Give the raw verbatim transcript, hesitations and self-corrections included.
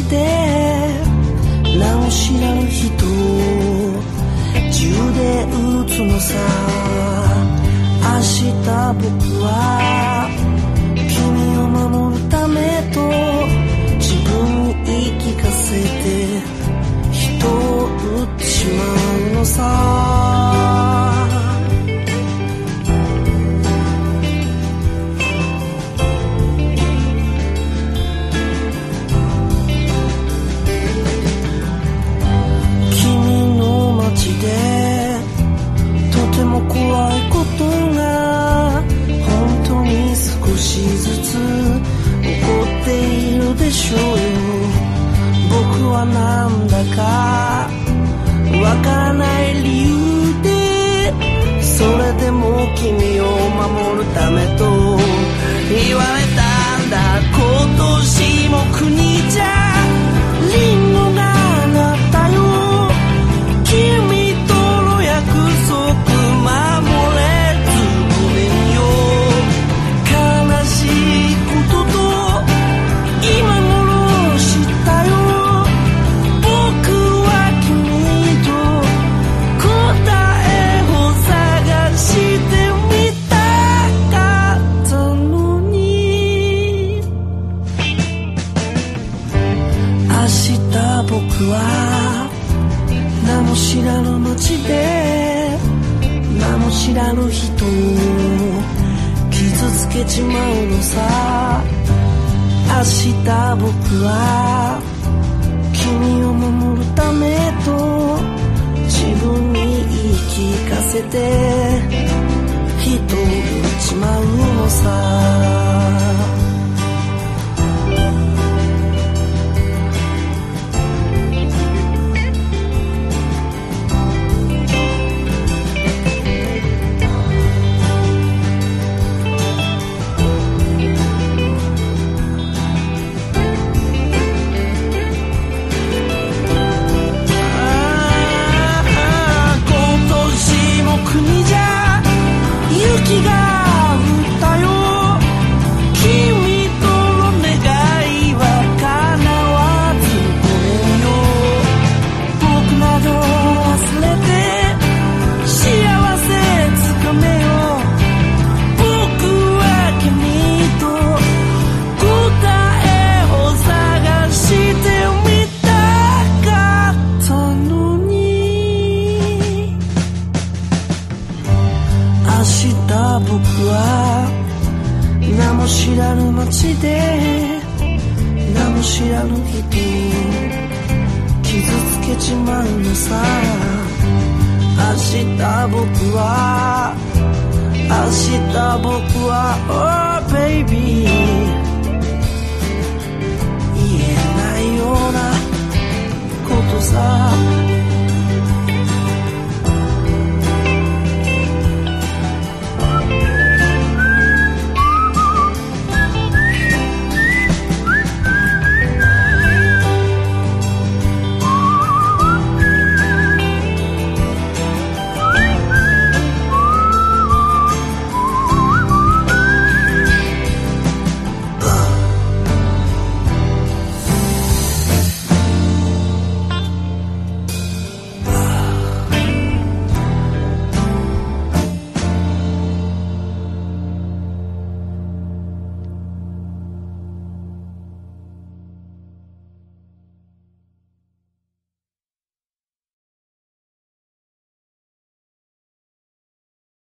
て名を知らぬ人を銃で撃つのさ。明日僕は君を守るためと自分に言い聞かせて人を撃ってしまうのさ。怖いことが本当に少しずつ起こっているでしょうよ。僕はなんだかわからない理由でそれでも君を守るためと言われたんだ。今年も国じゃリンゴがなったよ。君との約束守れずごめんよ。悲しいことと今頃知ったよ。僕は君と答えを探してみたかったのに。明日僕は名も知らぬ街で名も知らぬ人を傷つけちまうのさ。明日僕は君を守るためと自分に言い聞かせて人を撃ちまうのさ。国じゃ雪が降ったよ。君との願いは叶わずごめんよ。僕など忘れて幸せつかめよ。僕は君と答えを探してみたかったのに。明日僕は名も知らぬ街で名も知らぬ人を傷つけちまうのさ。明日僕は明日僕は Oh baby